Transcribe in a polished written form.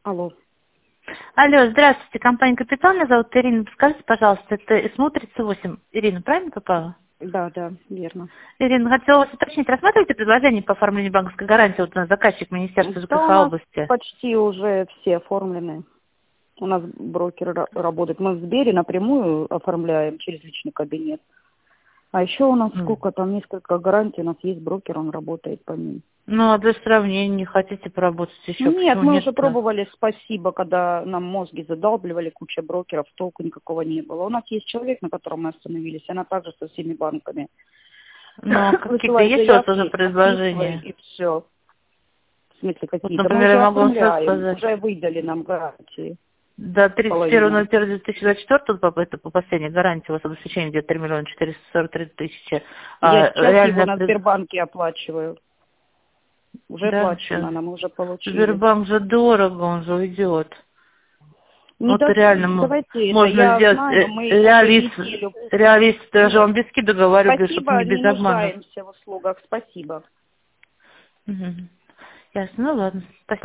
Алло. Алло, здравствуйте, компания «Капитал», меня зовут Ирина. Подскажите, пожалуйста, это смотрится 8. Ирина, правильно попала? Да, верно. Ирина, хотела вас уточнить, рассматриваете предложение по оформлению банковской гарантии? Вот у нас заказчик Министерства Да, ЖКХ у нас области. почти уже все оформлены. У нас брокер работает. Мы в Сбере напрямую оформляем через личный кабинет. А еще у нас сколько там, несколько гарантий. У нас есть брокер, он работает по ним. Ну, а для сравнения не хотите поработать еще? Нет, Почему мы уже нет-то? пробовали, спасибо, когда нам мозги задалбливали, куча брокеров, толку никакого не было. У нас есть человек, на котором мы остановились, она также со всеми банками. Но какие-то Высылает есть у вас уже заявки, предложения? подписывает и все. В смысле, Вот, какие-то? Мы например, уже я могу вам сейчас оформляем, сказать. уже выдали нам гарантии. До Половину. 31.01.2024, это по последней гарантии, у вас обеспечение где-то 3 443 000. Я А сейчас его реально, на Сбербанке оплачиваю. Уже да, сейчас. оплачено, нам уже получили. Сбербанк же дорого, он же уйдет. Вот реально Давайте это, можно я сделать знаю, мы уже реалист, неделю. я же вам без скидок говорю, говорю, чтобы Спасибо, не без не обманов. нуждаемся в услугах, спасибо. Ясно, ну ладно. Спасибо.